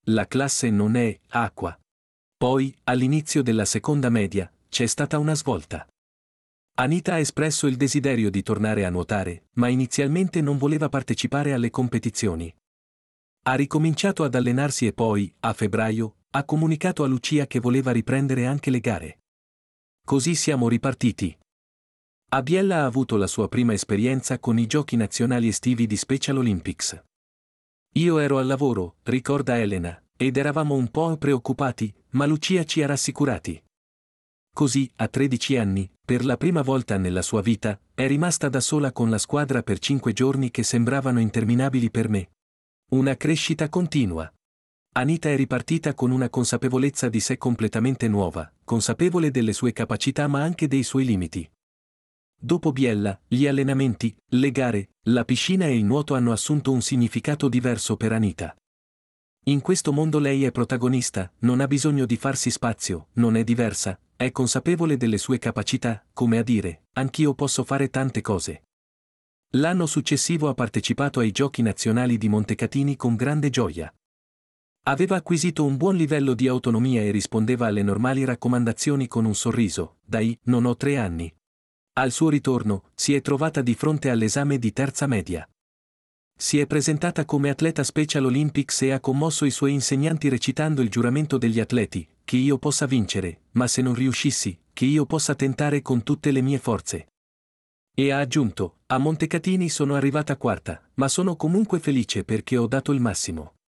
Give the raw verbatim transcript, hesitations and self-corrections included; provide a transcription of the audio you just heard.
la classe non è acqua. Poi, all'inizio della seconda media, c'è stata una svolta. Anita ha espresso il desiderio di tornare a nuotare, ma inizialmente non voleva partecipare alle competizioni. Ha ricominciato ad allenarsi e poi, a febbraio, ha comunicato a Lucia che voleva riprendere anche le gare. Così siamo ripartiti. A Biella ha avuto la sua prima esperienza con i giochi nazionali estivi di Special Olympics. Io ero al lavoro, ricorda Elena, ed eravamo un po' preoccupati, ma Lucia ci ha rassicurati. Così, a tredici anni, per la prima volta nella sua vita, è rimasta da sola con la squadra per cinque giorni che sembravano interminabili per me. Una crescita continua. Anita è ripartita con una consapevolezza di sé completamente nuova, consapevole delle sue capacità ma anche dei suoi limiti. Dopo Biella, gli allenamenti, le gare, la piscina e il nuoto hanno assunto un significato diverso per Anita. In questo mondo lei è protagonista, non ha bisogno di farsi spazio, non è diversa, è consapevole delle sue capacità, come a dire, anch'io posso fare tante cose. L'anno successivo ha partecipato ai Giochi Nazionali di Montecatini con grande gioia. Aveva acquisito un buon livello di autonomia e rispondeva alle normali raccomandazioni con un sorriso, dai, non ho tre anni. Al suo ritorno, si è trovata di fronte all'esame di terza media. Si è presentata come atleta Special Olympics e ha commosso i suoi insegnanti recitando il giuramento degli atleti, che io possa vincere, ma se non riuscissi, che io possa tentare con tutte le mie forze. E ha aggiunto, a Montecatini sono arrivata quarta, ma sono comunque felice perché ho dato il massimo.